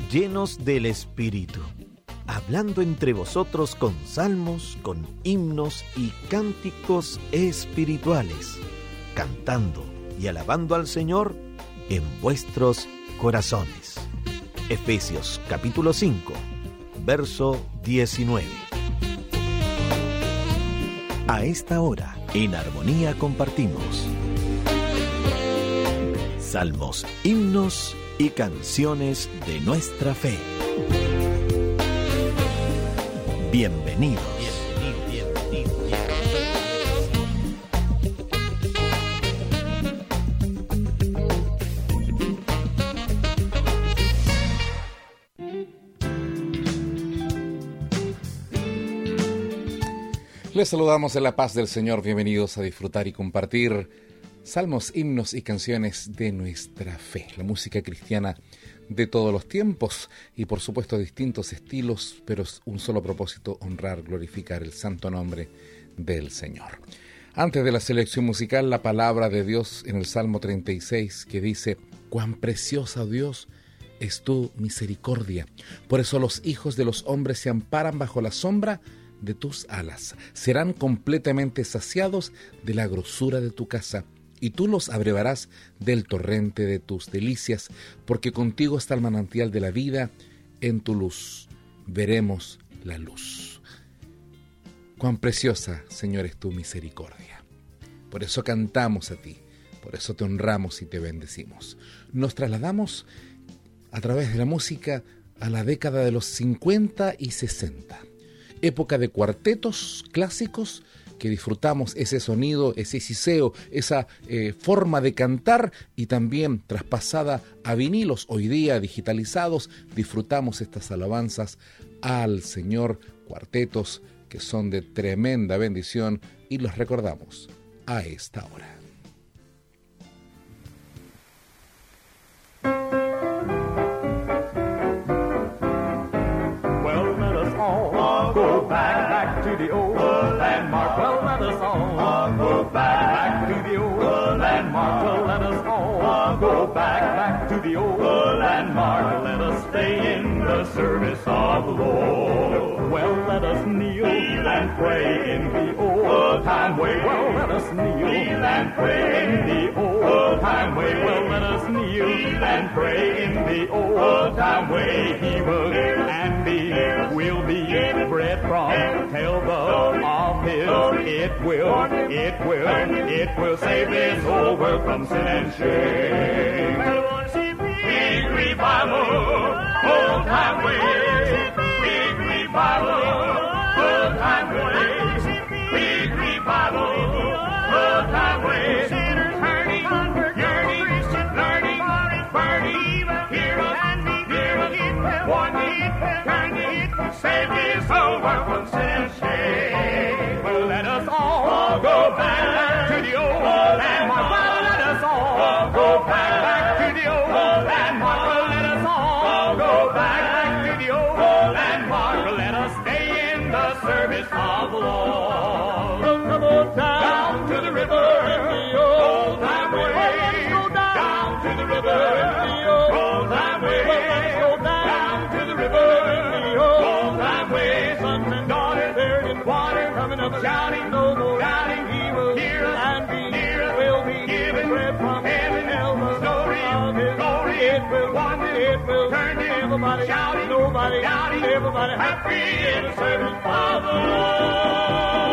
llenos del Espíritu, hablando entre vosotros con salmos, con himnos y cánticos espirituales, cantando y alabando al Señor en vuestros corazones. Efesios capítulo 5, verso 19. A esta hora, en armonía compartimos salmos, himnos y canciones de nuestra fe. Bienvenidos. Les saludamos en la paz del Señor. Bienvenidos a disfrutar y compartir salmos, himnos y canciones de nuestra fe. La música cristiana de todos los tiempos y por supuesto distintos estilos, pero es un solo propósito: honrar, glorificar el santo nombre del Señor. Antes de la selección musical, la palabra de Dios en el Salmo 36, que dice: cuán preciosa, Dios, es tu misericordia. Por eso los hijos de los hombres se amparan bajo la sombra de tus alas. Serán completamente saciados de la grosura de tu casa, y tú los abrevarás del torrente de tus delicias, porque contigo está el manantial de la vida, en tu luz veremos la luz. Cuán preciosa, Señor, es tu misericordia. Por eso cantamos a ti, por eso te honramos y te bendecimos. Nos trasladamos a través de la música a la década de los 50 y 60. Época de cuartetos clásicos que disfrutamos ese sonido, ese siseo, esa forma de cantar, y también traspasada a vinilos hoy día digitalizados, disfrutamos estas alabanzas al Señor, cuartetos que son de tremenda bendición y los recordamos a esta hora. Go back to the old landmark. Well, let us all go back to the old landmark. Well, let us all go back to the old landmark. Let us stay in the service of the Lord. Well, let us kneel and pray in the old time way. Well, let us kneel and pray in the old time way. Well, let us kneel and pray in the old time way. He will and will be bread from elbow of his. It will save this whole world from sin and shame. Big revival, old time way. Big revival, old time way. Big revival, old time way. Sinners hurting, yearning, learning, burning, hear us, warning, turning, save this whole world from sin and shame. Well, let us all go back to the old landmark. Well, let us all go back to the old landmark. Well, let us all go back to the old landmark. Let us stay in the service of the Lord. Come on down to the river, the old time way. Down to the river, the old time way. Down to the river, the old time way. Sons and daughters there in water, coming up shouting, no more doubting. He will hear us and be near us. Will be given bread from heaven. Tell the story of his glory. It will wander, it will turn to everybody shouting, nobody doubting, everybody happy in the service of the Lord.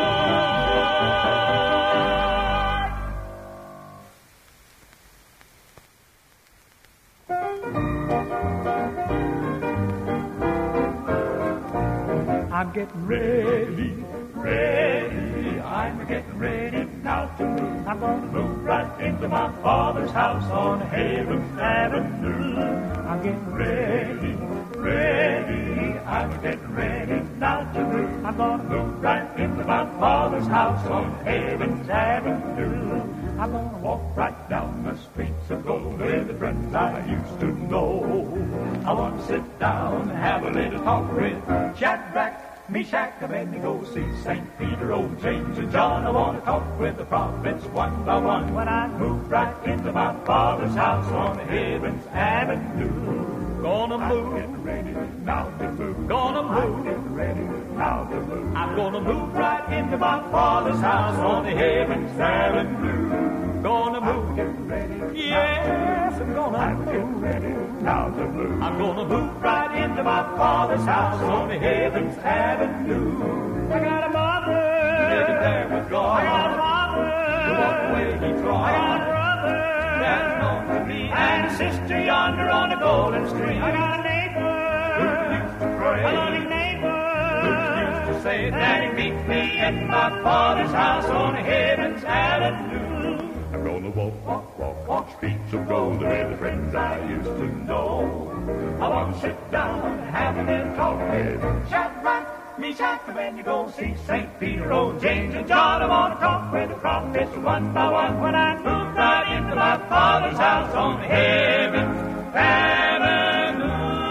I'm getting ready, I'm getting ready now to move. I'm gonna move right into my Father's house on Heaven's Avenue. I'm getting ready, I'm getting ready now to move. I'm gonna move right into my Father's house on Heaven's Avenue. I'm gonna walk right down the streets of gold with the friends I used to know. I wanna sit down and have a little talk with Shadrach, Meshach, Abednego, see St. Peter, old James, and John. I want to talk with the prophets one by one when I move right into my Father's house on Heaven's Avenue. Gonna move. Now to move. Gonna move. Now to move. I'm gonna move right into my Father's house on the Heaven's Avenue. Gonna move. Yes, I'm gonna move. Now to move. I'm gonna move right into my Father's house on the Heaven's Avenue. I got a mother living there with God. I got a father who walked away he trod. I got a brother that's known to me, and a sister yonder on the golden stream. I got a neighbor who used to pray. A loving neighbor who used to say that he meet me in my Father's house on the Heaven's Avenue. I'm gonna walk streets of gold with the friends I used to know. I want to sit down and have a little talk with Shadrach, Meshach, when you go see St. Peter, old James and John. I want to talk with the prophets one by one when I move right into my Father's house on Heaven's Avenue.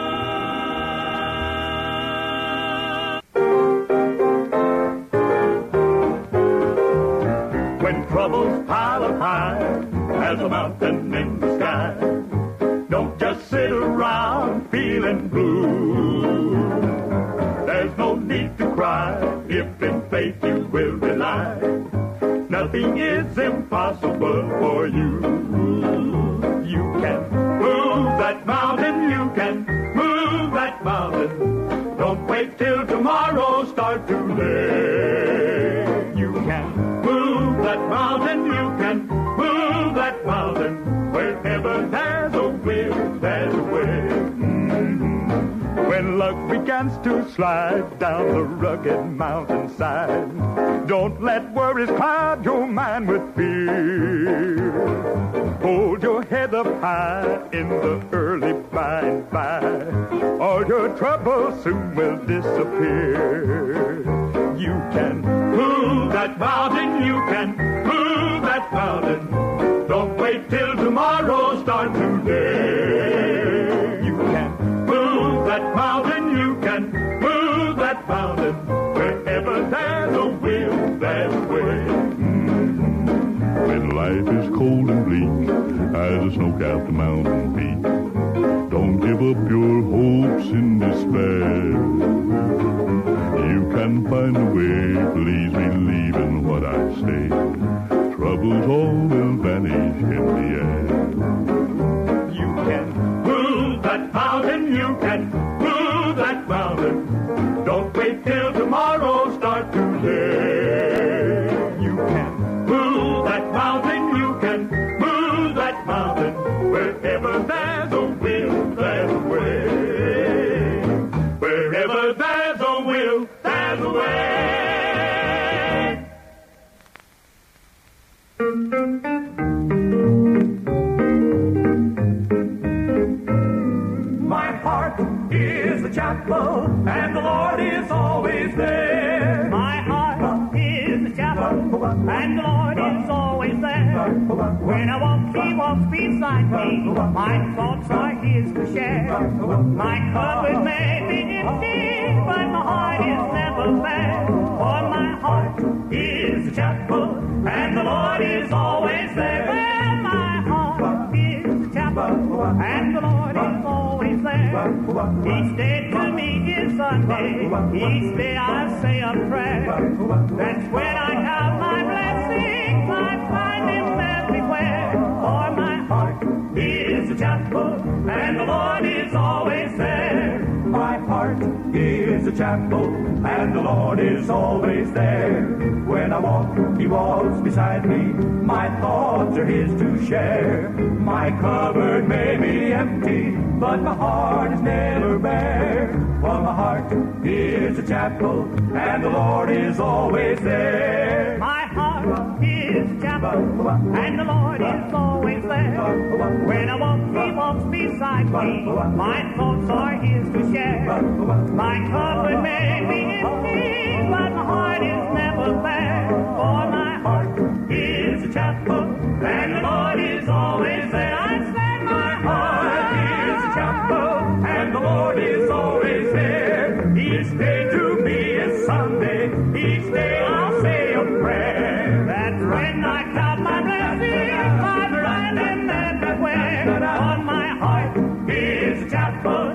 When troubles pile up high as a mountain in the sky, don't just sit around feeling blue. There's no need to cry if in faith you will rely. Nothing is impossible for you. You can move that mountain, you can move that mountain. Don't wait till tomorrow, start today. You can move that mountain, you can move that mountain. Wherever there's a will, there's a way. When luck begins to slide down the rugged mountainside, don't let worries cloud your mind with fear. Hold your head up high in the early by and by. All your troubles soon will disappear. You can move that mountain, you can move that mountain. Don't wait till tomorrow, start today. You can move that mountain, you can move that mountain. Wherever there's a will, there's a way. When life is cold and bleak as a snow-capped mountain peak, don't give up your hopes in despair. You can find a way, please believe in what I say. Troubles all will vanish in the air. You can move that mountain, you can move that mountain. Don't wait till tomorrow, start today. You can move that mountain, you can move that mountain. Wherever there's a will, there's a way. Wherever there's a will, there's a way. My heart is the chapel, and the Lord is always there. My heart is the chapel, and the Lord is always there. When I walk, He walks beside me. My thoughts are His to share. My cupboard may be empty, but my heart is never bare. For my heart is the chapel, and the Lord is always there. Well, my heart is the chapel, and the Lord is always there. Each day to me is Sunday. Each day I say a prayer. That's when I count my blessings. I find Him everywhere. For my heart is the chapel, and the Lord is always there. My heart is the chapel, and the Lord is always there. When I walk, He walks beside me. My thoughts are His to share. My cupboard may be empty, but my heart is never bare. For my heart is the chapel, and the Lord is always there. My heart is the chapel, and the Lord is always there. When I walk, He walks beside me. My thoughts are His to share. My cupboard may be empty, but my heart is never bare. For my heart is the chapel, and the Lord is always there. I say my heart is the chapel, and the Lord is always there. Each day to me is Sunday. Each day I'll say a prayer. That's when I count my blessings. I find Him everywhere. On my heart is the chapel,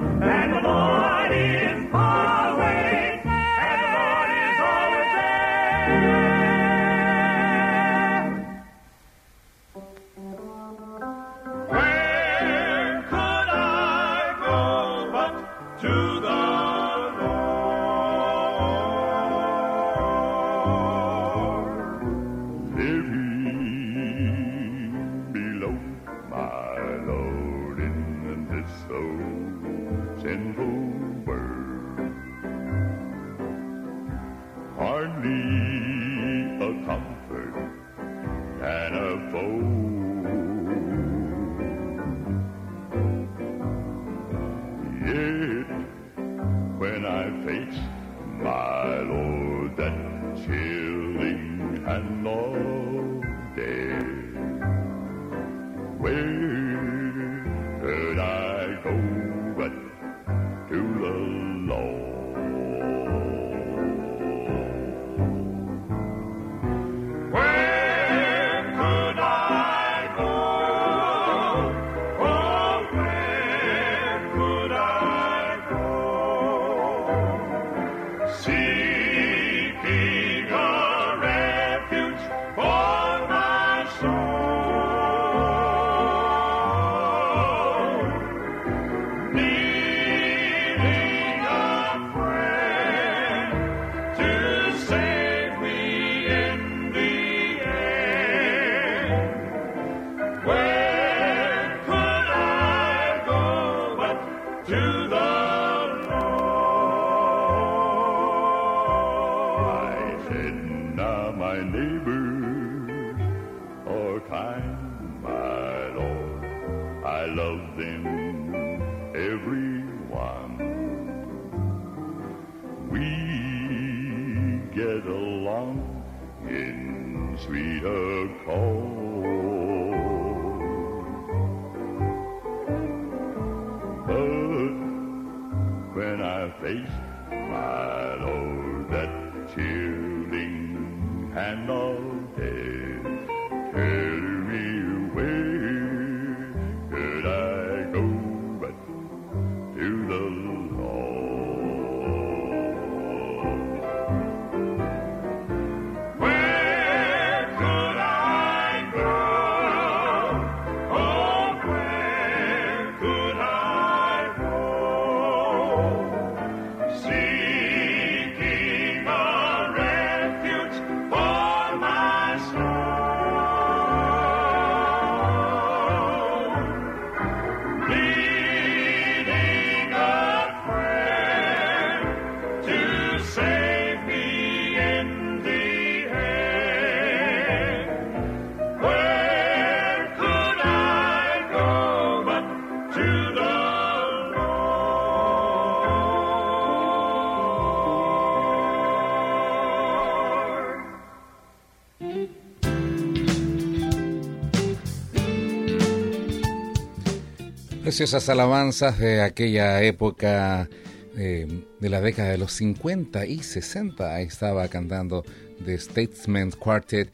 Preciosas alabanzas de aquella época de la década de los 50 y 60. Ahí estaba cantando The Statesman Quartet,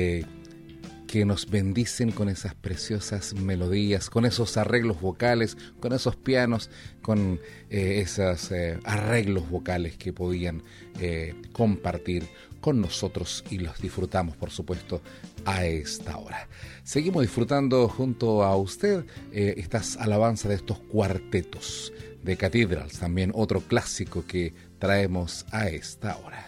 que nos bendicen con esas preciosas melodías, con esos arreglos vocales, con esos pianos, con esos arreglos vocales que podían compartir con nosotros y los disfrutamos, por supuesto, a esta hora. Seguimos disfrutando junto a usted estas alabanzas de estos cuartetos de Cathedrals, también otro clásico que traemos a esta hora.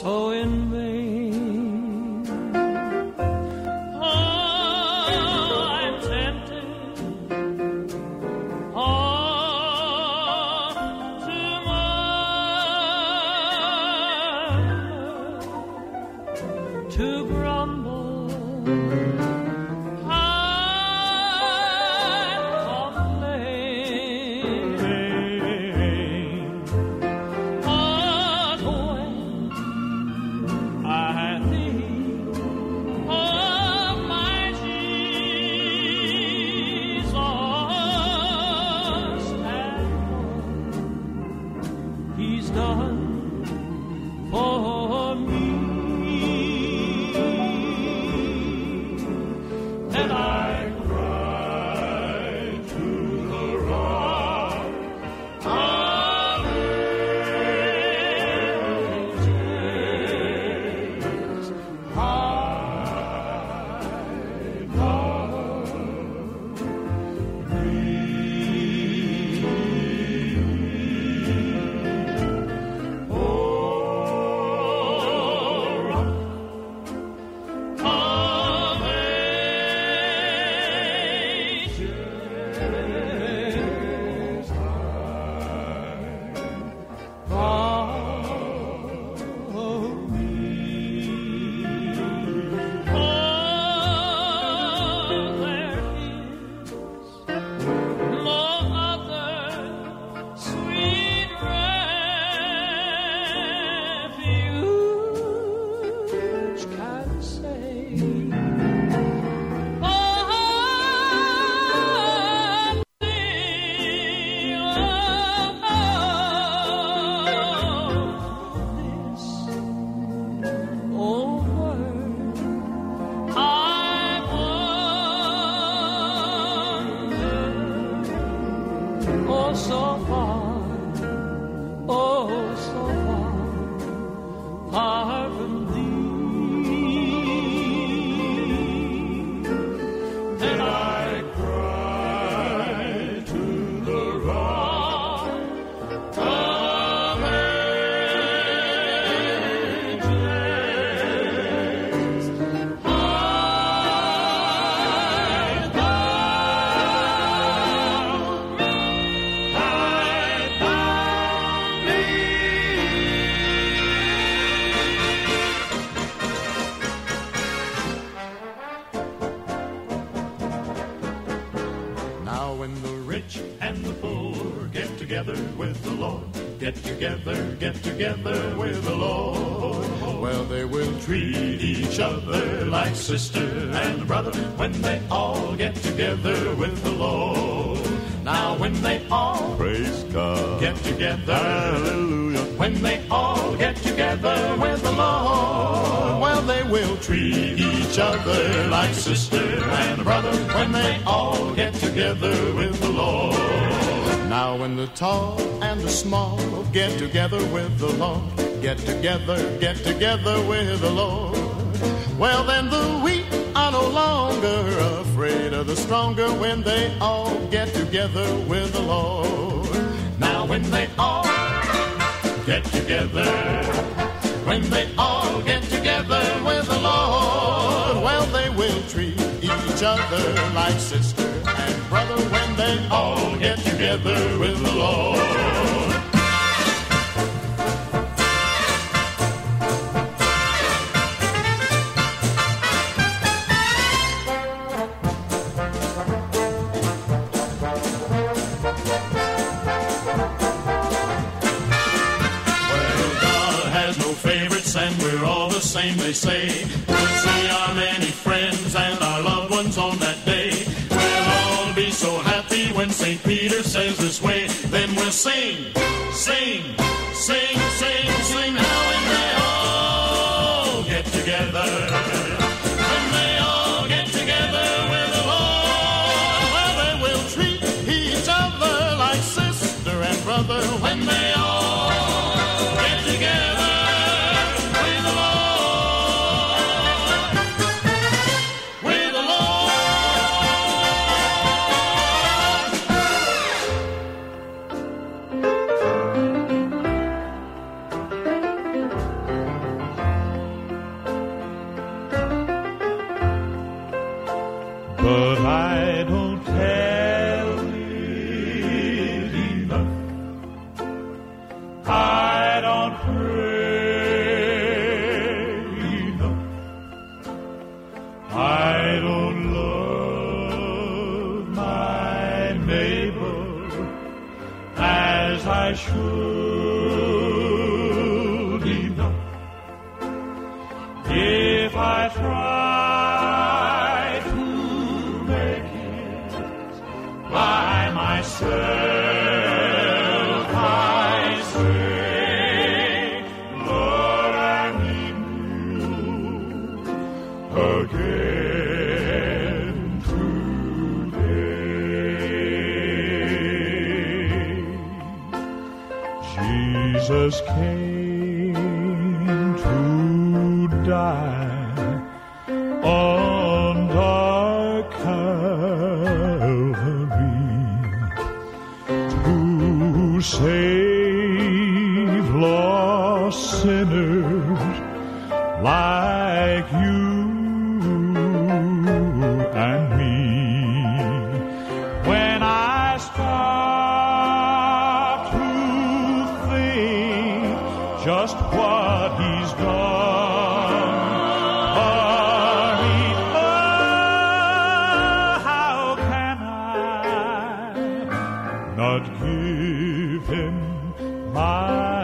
so in vain. Oh, I'm tempted to murmur, to grumble, and complain. But when I think of my Jesus and what He's done for me, and I cry to the rock of ages, high God, oh, rock of ages, follow me. Oh, there is no other sweet refuge can save. Oh, thee, this old world I wander, oh so far, oh so far from thee, and I cry to the rock of ages, hide thou me, hide thou me. Now when the rich and the poor get together with the Lord, get together with the Lord, well, they will treat each other like sister and brother when they all get together with the Lord. Now when they all, praise God, get together, hallelujah, when they all get together with the Lord, well, they will treat each other like sister and brother when they all get together with the Lord. Now when the tall and the small get together with the Lord, get together with the Lord, well, then the weak are no longer afraid of the stronger when they all get together with the Lord. Now when they all get together, when they all get together with the Lord, well, they will treat each other like sister and brother when they all get together with the Lord. And we're all the same, they say. We'll see our many friends and our loved ones on that day. We'll all be so happy when St. Peter says this way. Then we'll sing, sing, sing, sing, sing. Now when they all get together, when they all get together with the Lord, well, they will treat each other like sister and brother when they all get together. afraid. I don't love my neighbor as I should enough. If I try to make it by myself, I say, Lord, I need you again today. Jesus came to die on dark Calvary to save lost sinners like you and me. When I stop to think just what he's done for me, oh, how can I not give him my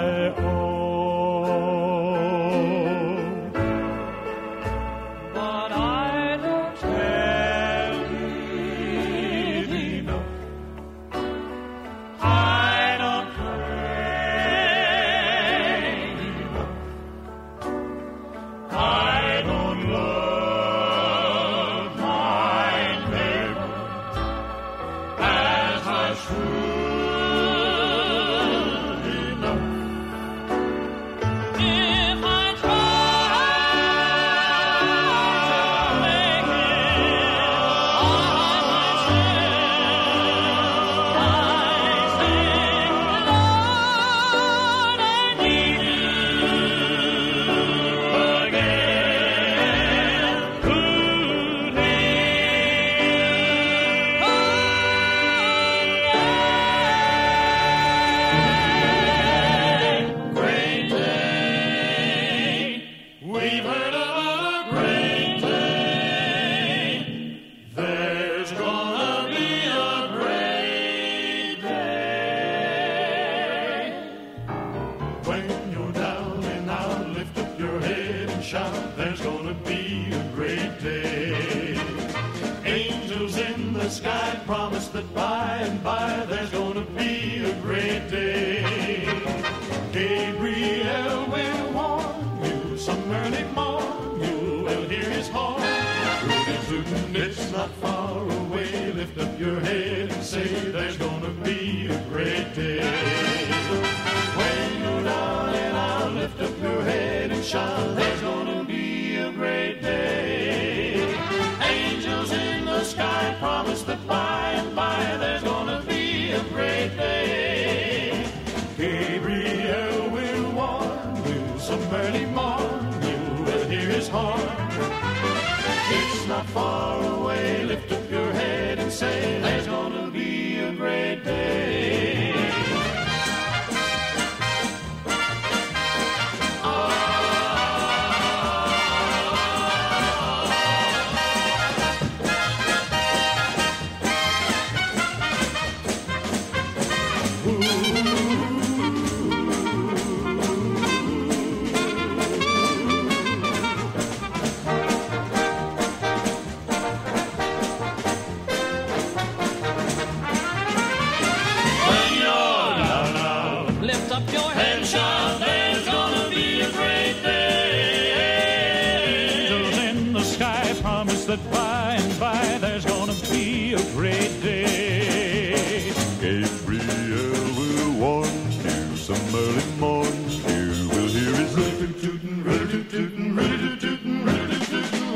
all? But I don't tell it enough. I don't pray enough. I don't love my neighbor as I should enough. If I try to make it by myself, I say, Lord, I need you again today. Great day, we've heard about a great day. There's gonna be a great day. When you're down and out, lift up your head and shout, there's gonna be a great day. Angels in the sky promise that by and by there's gonna be a great day. Gabriel will warn you some early morn, you will hear his horn. Rootin' tootin', it's not far away, lift up your head and say there's gonna be a great day. When you're down and out, lift up your head and shout, there's gonna be a great day. Angels in the sky promise that by and by there's gonna be a great day. Gabriel will warn you some early morn, you will hear his horn. It's not far away, lift up your head and say there's gonna be a great day. Lift up your head and shout, there's gonna be a great day. Angels in the sky promise that by and by there's gonna be a great day. Gabriel will warn you some early morn, you will hear his rootin'-tootin', rootin'-tootin', rootin'-tootin', rootin'-tootin'.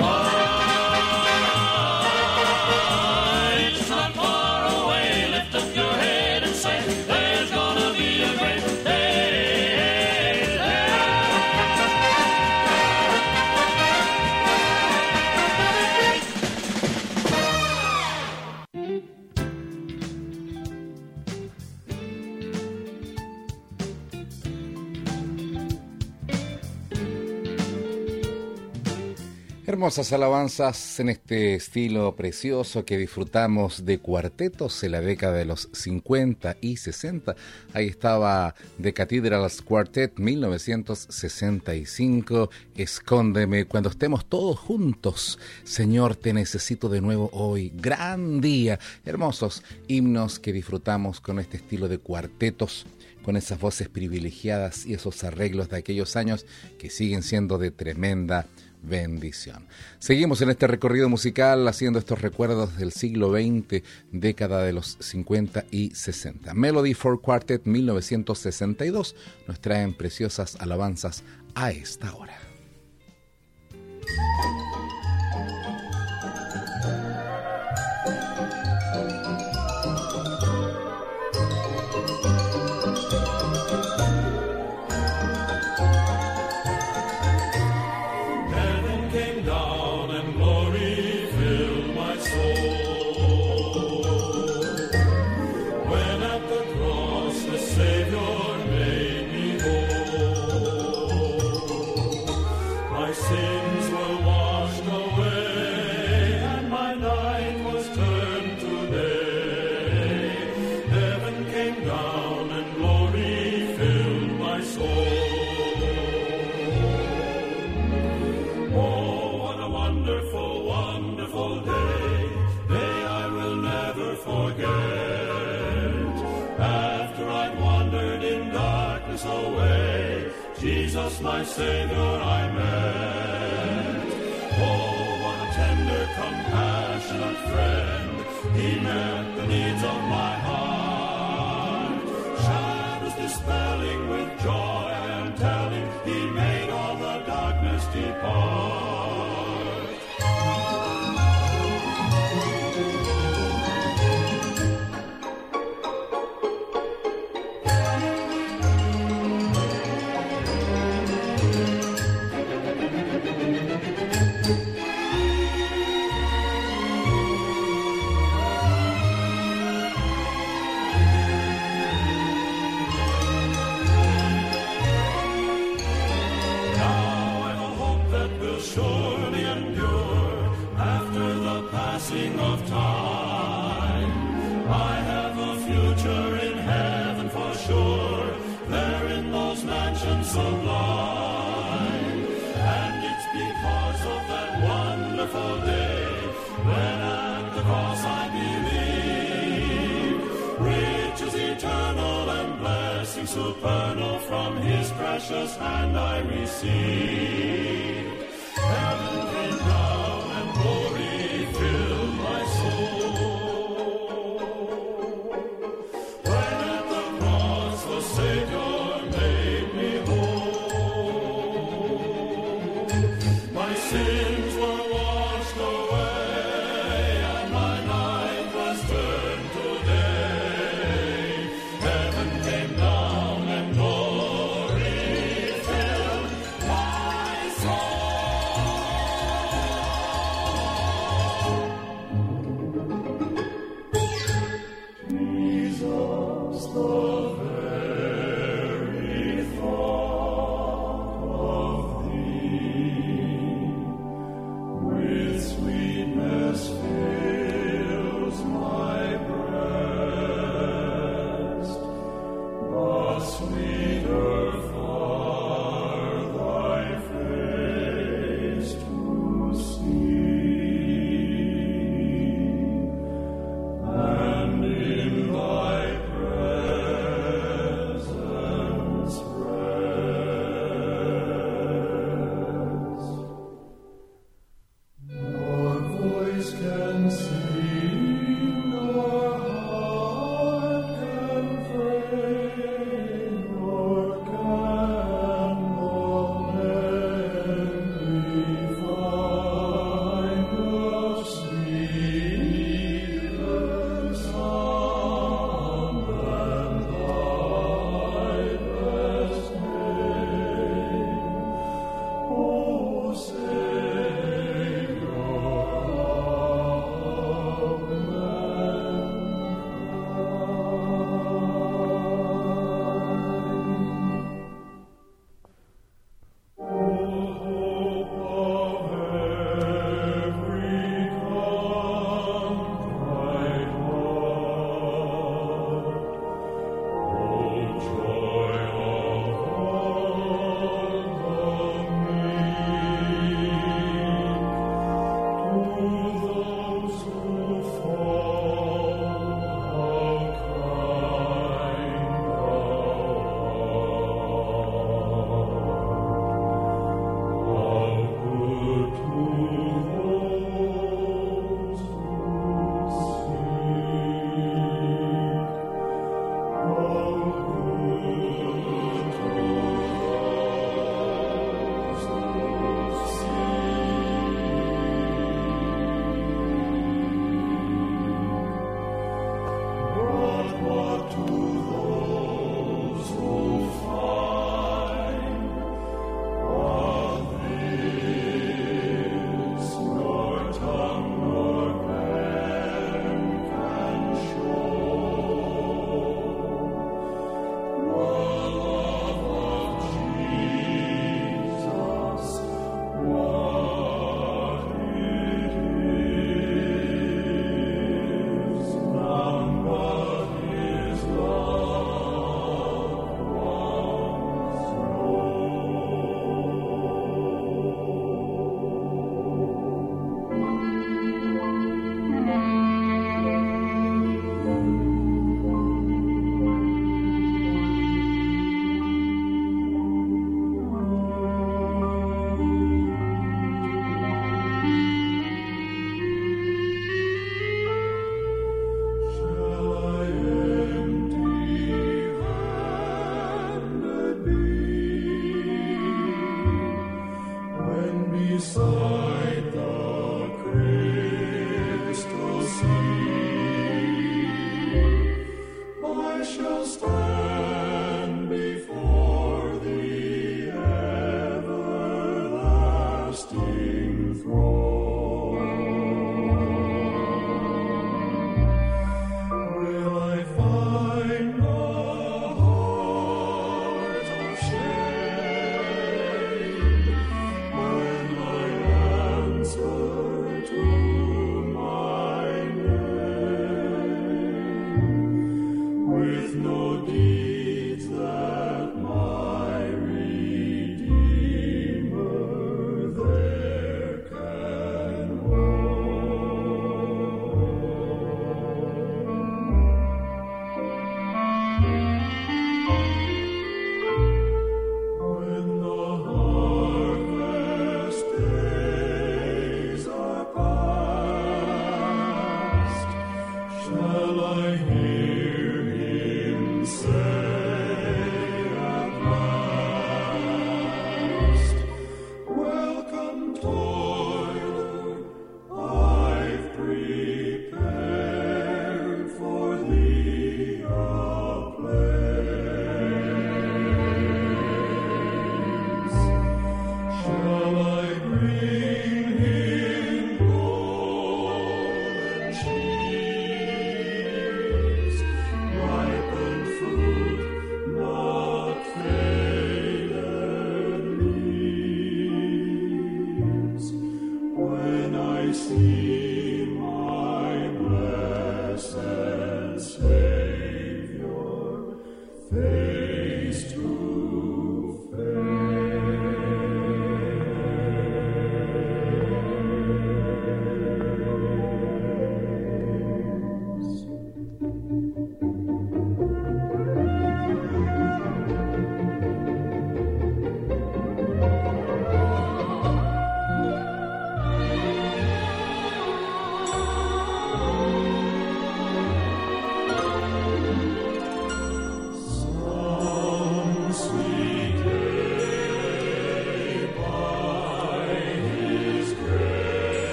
It's not far away, lift up your head and say there's gonna be a great day. Hermosas alabanzas en este estilo precioso que disfrutamos de cuartetos en la década de los 50 y 60. Ahí estaba The Cathedrals Quartet 1965. Escóndeme cuando estemos todos juntos. Señor, te necesito de nuevo hoy. Gran día. Hermosos himnos que disfrutamos con este estilo de cuartetos, con esas voces privilegiadas y esos arreglos de aquellos años que siguen siendo de tremenda bendición. Seguimos en este recorrido musical haciendo estos recuerdos del siglo XX, década de los 50 y 60. Melody for Quartet 1962 nos traen preciosas alabanzas a esta hora. My Savior I met. Oh, what a tender, compassionate friend. He met the needs of my heart. Shadows dispelling with joy I am telling, He made all the darkness depart. Of time, I have a future in heaven for sure, there in those mansions sublime, and it's because of that wonderful day, when at the cross I believe, riches eternal and blessings supernal from His precious hand I receive. Heaven came down and glory filled my soul. When at the cross the Savior made me whole, my sins were washed away and my night was turned to day. Heaven came down and glory filled my soul.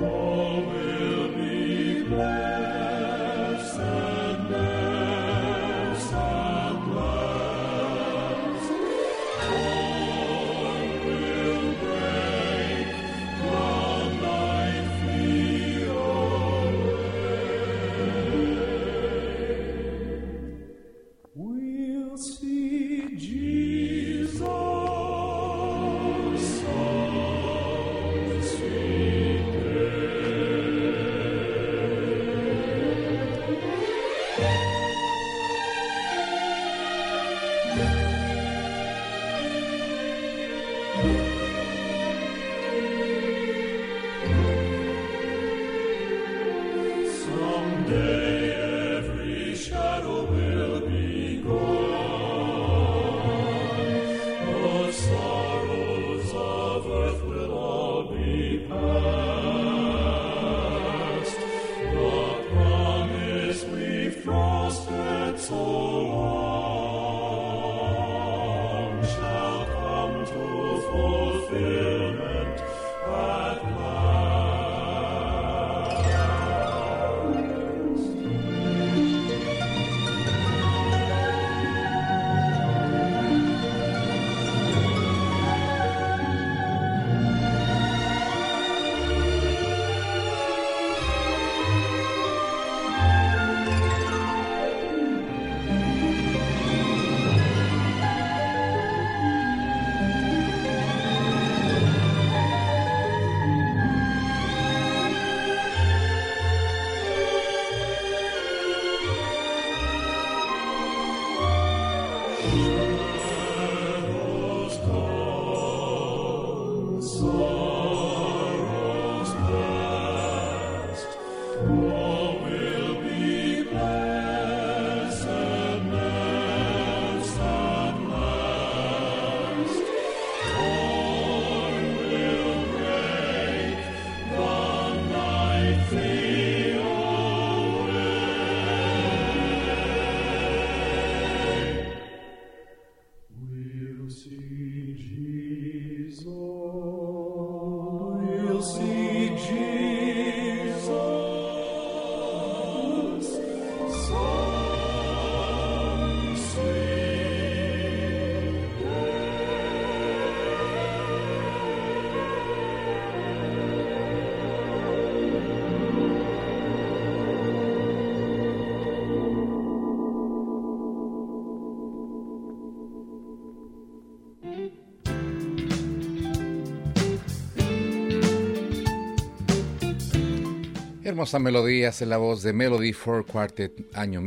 Hermosas melodías en la voz de Melody Ford Quartet, año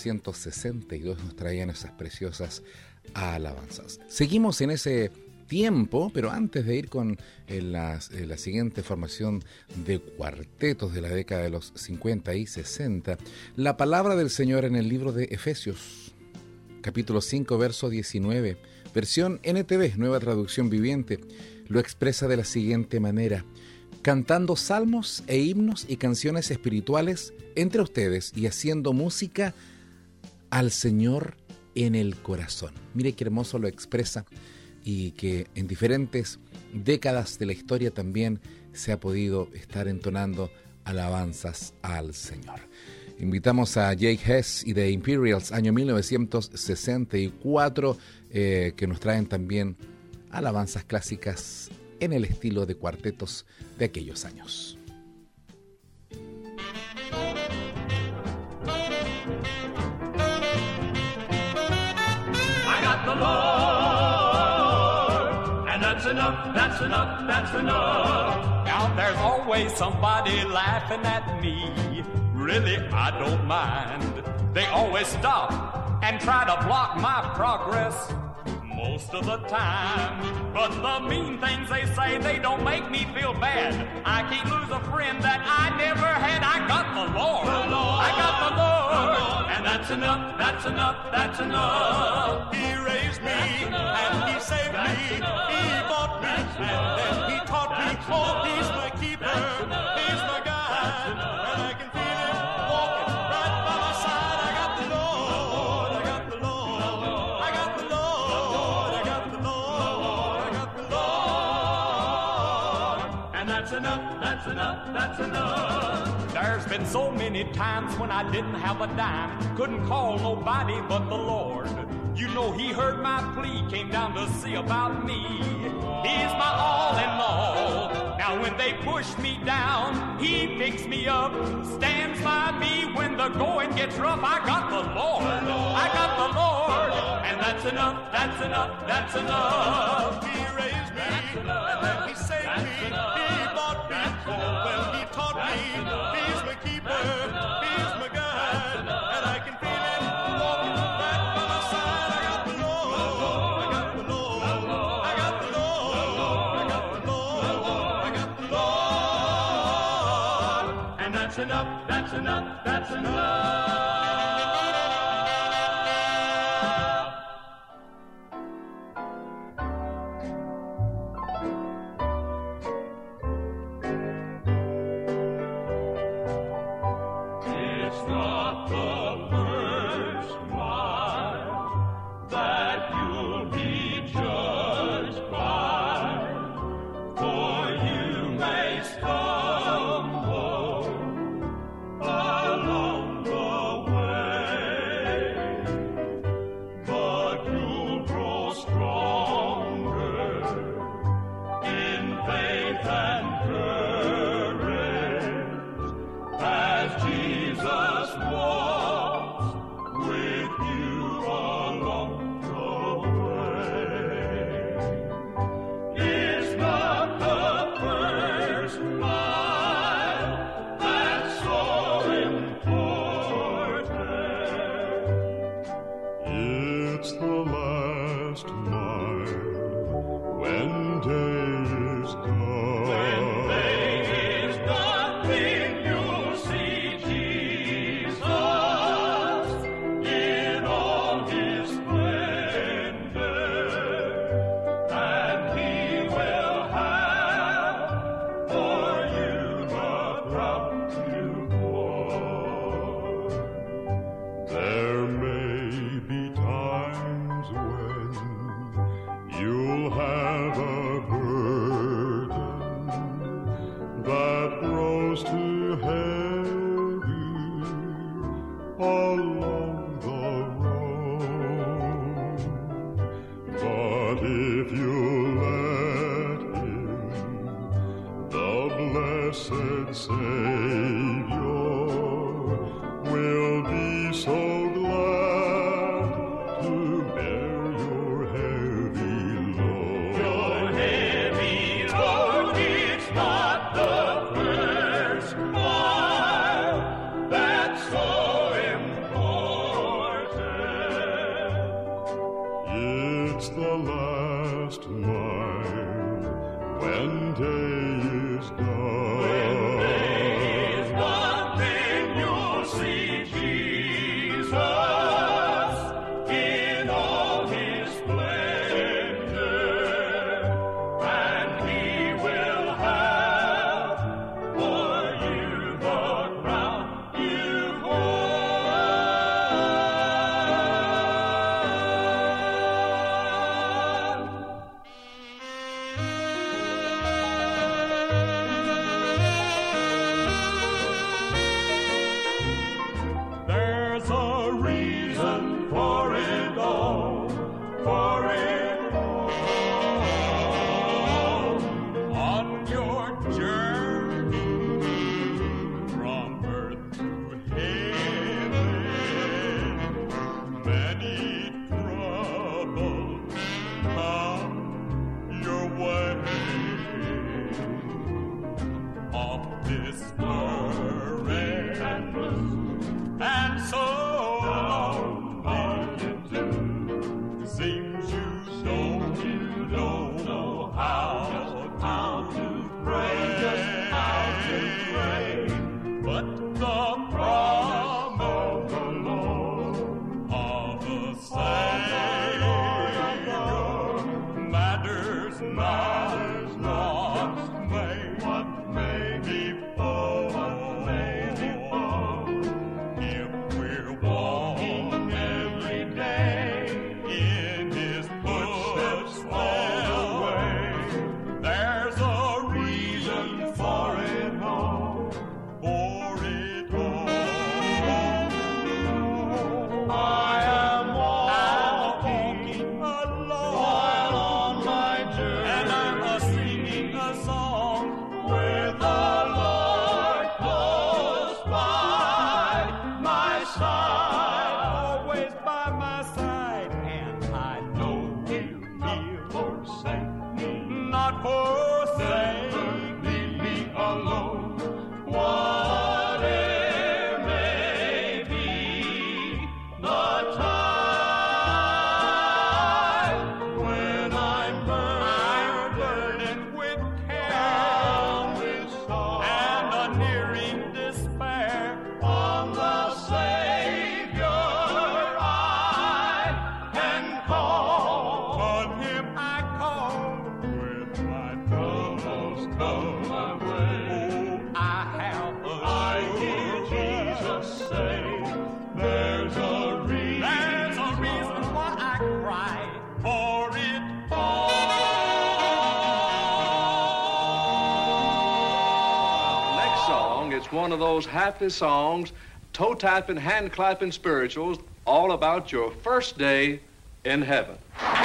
1962, nos traían esas preciosas alabanzas. Seguimos en ese tiempo, pero antes de ir con la siguiente formación de cuartetos de la década de los 50 y 60, la palabra del Señor en el libro de Efesios, capítulo 5, verso 19, versión NTV, Nueva Traducción Viviente, lo expresa de la siguiente manera: cantando salmos e himnos y canciones espirituales entre ustedes y haciendo música al Señor en el corazón. Mire qué hermoso lo expresa, y que en diferentes décadas de la historia también se ha podido estar entonando alabanzas al Señor. Invitamos a Jake Hess y The Imperials, año 1964, que nos traen también alabanzas clásicas en el estilo de cuartetos de aquellos años. I got the Lord, and that's enough, that's enough, that's enough. Now there's always somebody laughing at me. Really, I don't mind. They always stop and try to block my progress most of the time. But the mean things they say, they don't make me feel bad. I can't lose a friend that I never had. I got the Lord, I got the Lord, and that's enough, that's enough, that's enough. He raised me and he saved me. He bought me and then he taught me. Oh, he's my keeper, he's my guide, and I can feel him walking right by my side. I got the Lord, I got the Lord, I got the Lord, I got the Lord, I got the Lord, and that's enough, that's enough, that's enough. There's been so many times when I didn't have a dime, couldn't call nobody but the Lord. You know he heard my plea, came down to see about me. He's my all in all. Now when they push me down, he picks me up, stands by me when the going gets rough. I got the Lord, I got the Lord, and that's enough, that's enough, that's enough. He raised me, and then he saved me, he bought me, oh well he taught me, he's my keeper, he's my guide, and I can feel him walking right by my side. I got the Lord, I got the Lord, I got the Lord, I got the Lord, I got the Lord, And that's enough, that's enough, that's enough. It's not the first mile that you'll be judged by, for you may stumble along the way, but you'll grow stronger in faith and courage as Jesus walks with you along the way. It's not the first mile that's so important. It's the last mile when day is done. When day is done, then you'll see Jesus in all his splendor, and he will have for you the crown to pour. There may be times when you'll have a burden that grows too heavy along the road. But if you let him, the blessed Savior, will be so glad to bear your heavy load. Your heavy load, it's not the first mile that's so important. It's the last mile when day is done. When day is done, then fearing despair. On the Savior I can call. On him I call with my troubles come my way. Oh, I have a I hear Jesus say, there's a reason why I cry for it all. Next song, it's one of those happy songs, toe-tapping, hand-clapping spirituals, all about your first day in heaven.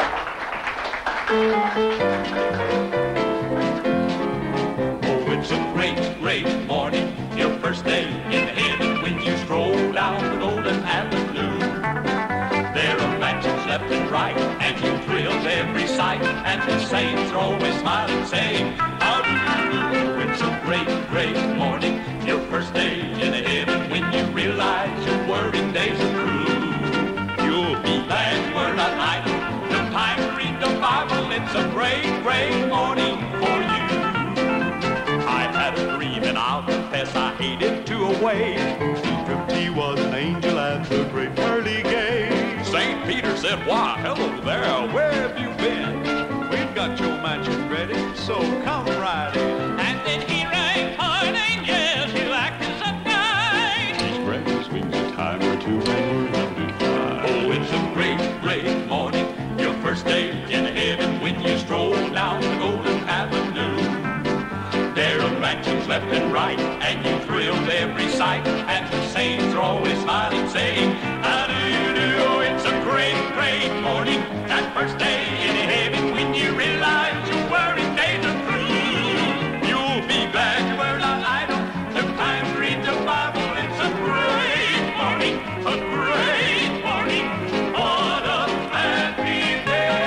Oh, it's a great, great morning, your first day in heaven, when you stroll down the golden avenue. There are mansions left and right, and you thrills every sight, and the saints are always smiling, saying, how do you do? It's a great, great morning, your first day in heaven, when you realize your worrying days are through. You'll be glad you were not idle, no time to read the Bible. It's a great, great morning for you. I had a dream, and I'll confess I hated to awake. He was an angel at the great pearly gate. St. Peter said, why, hello there, where have you been? We've got your mansion ready, so come right in. And then he rang for an angel to act as a guide. He spread his wings a time or two and learned to fly. Oh, it's a great, great morning, your first day in heaven, when you stroll down the golden avenue. There are mansions left and right, and you thrill every sight, and the saints are always smiling, saying, how do you do? It's a great, great morning, that first day in heaven, when you realize your worrying days are through. You'll be glad you were not idle, no time to read the Bible. It's a great morning, a great morning, what a happy day.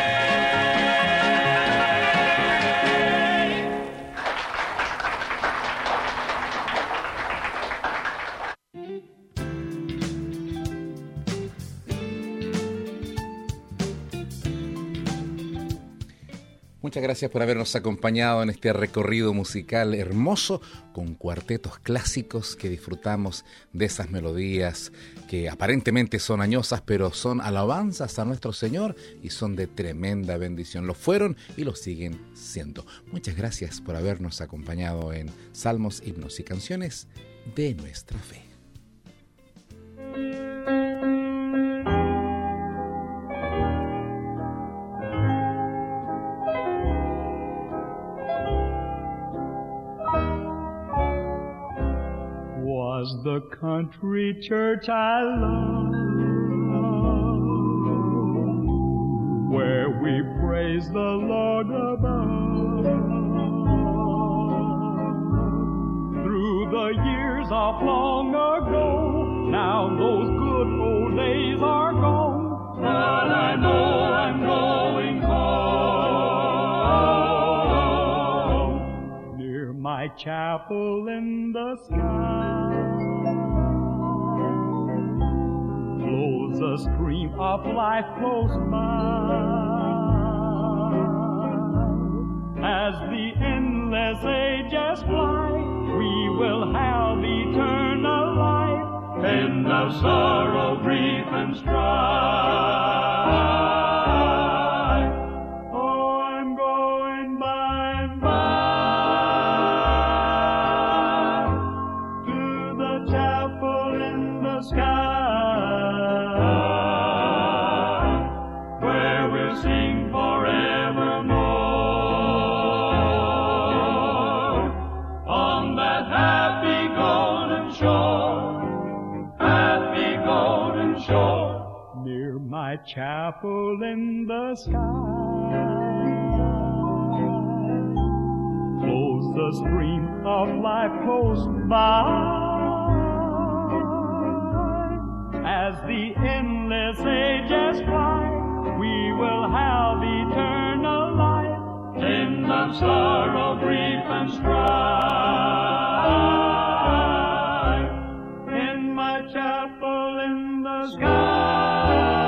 Muchas gracias por habernos acompañado en este recorrido musical hermoso con cuartetos clásicos que disfrutamos de esas melodías que aparentemente son añosas, pero son alabanzas a nuestro Señor y son de tremenda bendición. Lo fueron y lo siguen siendo. Muchas gracias por habernos acompañado en Salmos, Himnos y Canciones de Nuestra Fe. Was the country church I love, where we praise the Lord above. Through the years of long ago, now those good old days are gone, but I know I'm going home. Near my chapel in the sky flows a stream of life close by, as the endless ages fly, we will have eternal life, end of sorrow, grief, and strife. Oh, I'm going by and by to the chapel in the sky, where we'll sing forevermore on that happy golden shore, happy golden shore. Near my chapel in the sky flows the stream of life close by, as the endless ages fly, we will have eternal life, end of sorrow, grief, and strife. In my chapel in the sky.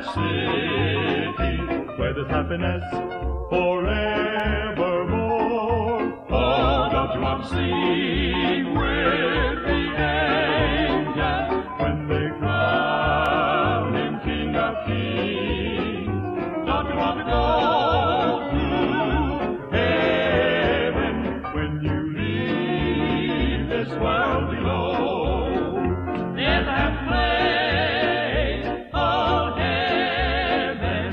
that city where there's happiness forevermore. Oh, don't you want to sing with the angels when they crown him King of Kings? Don't you want to go to heaven when you leave this world below? There's that place called heaven.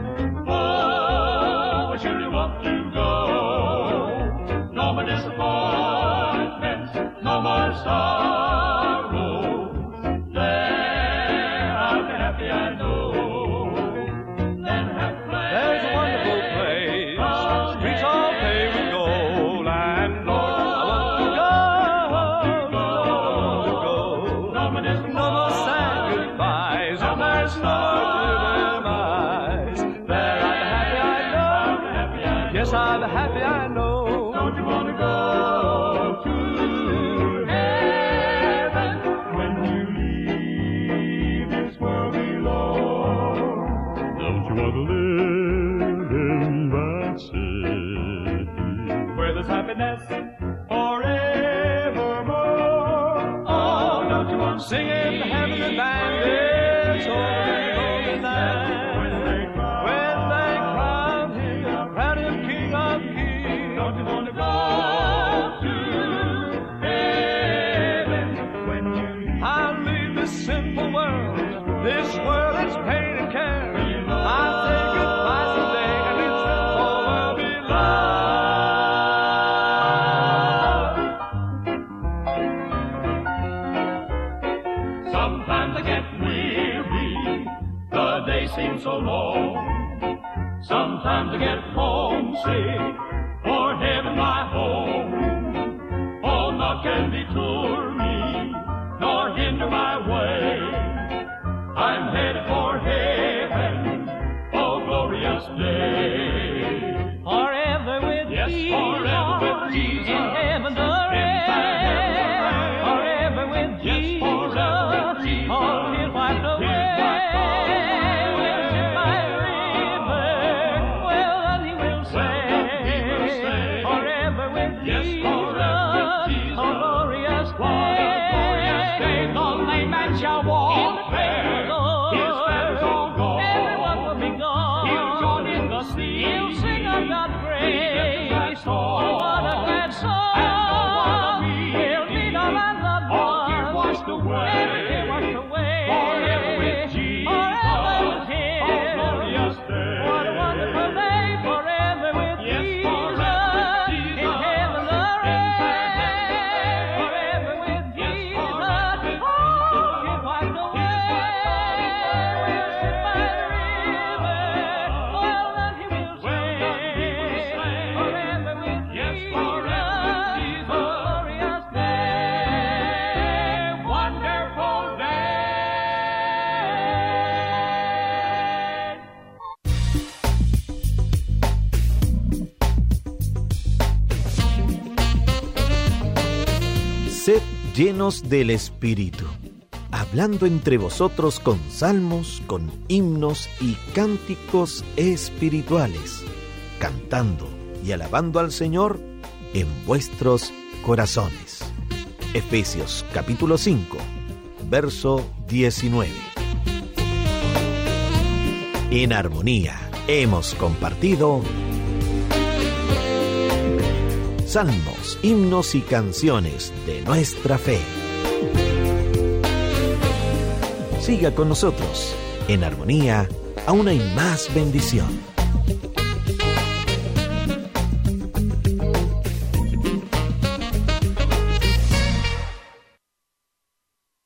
Oh, should you want to go? No more disappointments, no more sorrows. There I'll be happy, I know. There's that place. There's a wonderful place, streets all paved with gold, and Lord, I want to go. No more sad goodbyes, and there's no more demise. There I'll be happy, I know. Yes, I'll be happy, I know. Don't you want to go to heaven when you leave this world below? Don't you want to live in that city where there's happiness forevermore? Oh, don't you want to sing in the heavenly bandits over the golden land? When they crown him King of Kings. Don't you want to go to heaven when you leave? I'll leave this simple world, this world that's pain and care. I'll say goodbye someday, and this simple world below. Sometimes I get weary, the day seems so long. Sometimes I get homesick for heaven, my home. Oh, naught can detour me, nor hinder my way. I'm headed for heaven, oh, glorious day. Forever with Yes, Jesus, forever with Jesus, in heaven the inside heaven the rain. Forever with Yes, Jesus, forever with Jesus, all His wiped away. His wiped away. We'll sit by the river, well then He will say. Forever with Yes, Jesus, forever with Jesus, oh glorious what a glorious day. day. The lame man shall walk In the fair, his fetters all gone. Everyone will be gone. He'll join in the sea. He'll sing of God's praise. That song. Oh, what a glad song. And oh, what a We'll meet all our loved all ones. tears washed away. Every tear washed away. Forever with Jesus, Forever with Him. oh, glorious day. What a wonderful day. Forever with Yes, Jesus. forever with Jesus. In heaven the Inside heaven the rain. rain. Forever with Yes, Jesus. forever with Oh, His wiped away. We'll sit by the river. Well then He will Well done, He will say. say. Forever with Yes, Jesus. forever with Jesus. Glorious day. Wonderful day. Sed llenos del Espíritu, hablando entre vosotros con salmos, con himnos y cánticos espirituales, cantando y alabando al Señor en vuestros corazones. Efesios capítulo 5, verso 19. En armonía hemos compartido salmos, himnos y canciones de nuestra fe. Siga con nosotros. En armonía, aún hay más bendición.